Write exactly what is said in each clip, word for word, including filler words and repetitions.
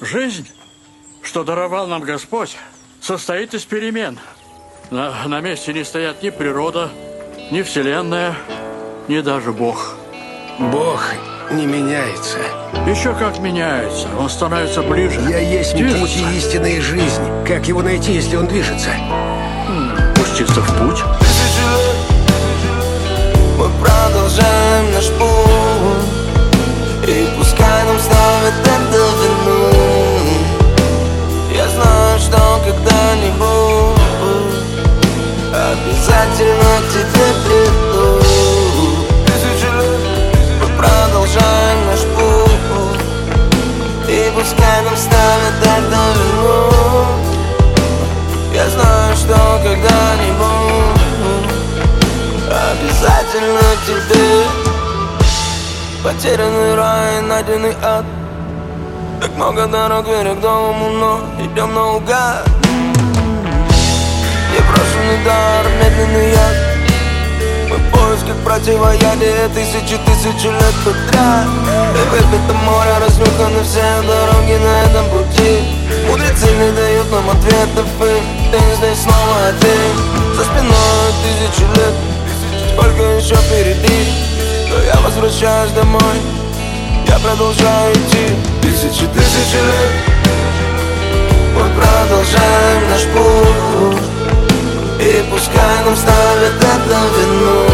Жизнь, что даровал нам Господь, состоит из перемен. На, на месте не стоят ни природа, ни Вселенная, ни даже Бог. Бог не меняется. Еще как меняется. Он становится ближе. Я есть движется. Путь и истина и жизнь. Как его найти, если он движется? М, Пуститься в путь. Тысячи лет мы продолжаем наш путь, и пускай нам ставят это вину. Я знаю, что когда-нибудь обязательно к тебе приду. Тысячи лет мы продолжаем наш путь, и пускай нам ставят это вину. Я знаю, что когда-нибудь обязательно к тебе. Потерянный рай, найденный ад. Так много дорог вверх к дому, но идем наугад. Непрошенный дар, медленный яд. Мы в поисках противоядия тысячи, тысячи лет подряд. И выпито море, разнюханы все дороги на этом пути. Мудрецы не дают нам ответов, и ты здесь снова один. За спиной тысячи лет, сколько еще впереди. Но я возвращаюсь домой, я продолжаю идти. Тысячи, тысячи лет мы продолжаем наш путь, и пускай нам ставят это вину.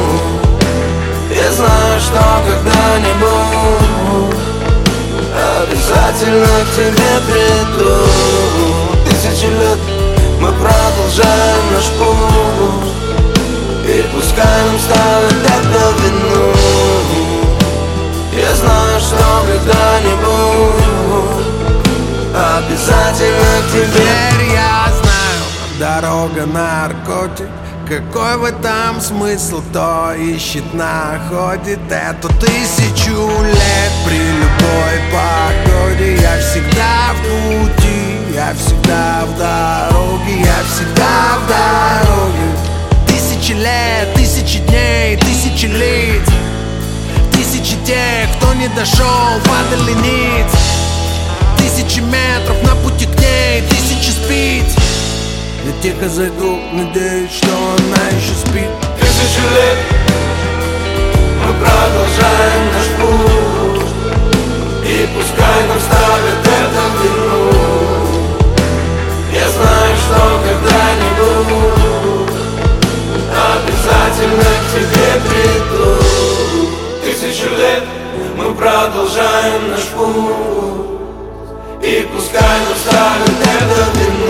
Я знаю, что когда-нибудь обязательно к тебе приду. Тысячи лет мы продолжаем наш путь, и пускай нам ставят это вину. Я знаю, что когда-нибудь обязательно к тебе. Теперь я знаю, дорога наркотик. Какой в этом смысл, кто ищет, находит эту тысячу лет. При любой погоде я всегда в пути, я всегда в дороге, я всегда в дороге. Тысячи лет, тысячи дней, тысячи лиц, тысячи тех, кто не дошел, падали ниц. Тысячи метров на пути к ней, тысячи спиц. Я тихо зайду, надеюсь, что она еще спит. Тысячи лет мы продолжаем наш путь, и пускай нам ставят это вину. Я знаю, что когда-нибудь обязательно к тебе приду. Тысячи лет мы продолжаем наш путь, и пускай нам ставят это вину.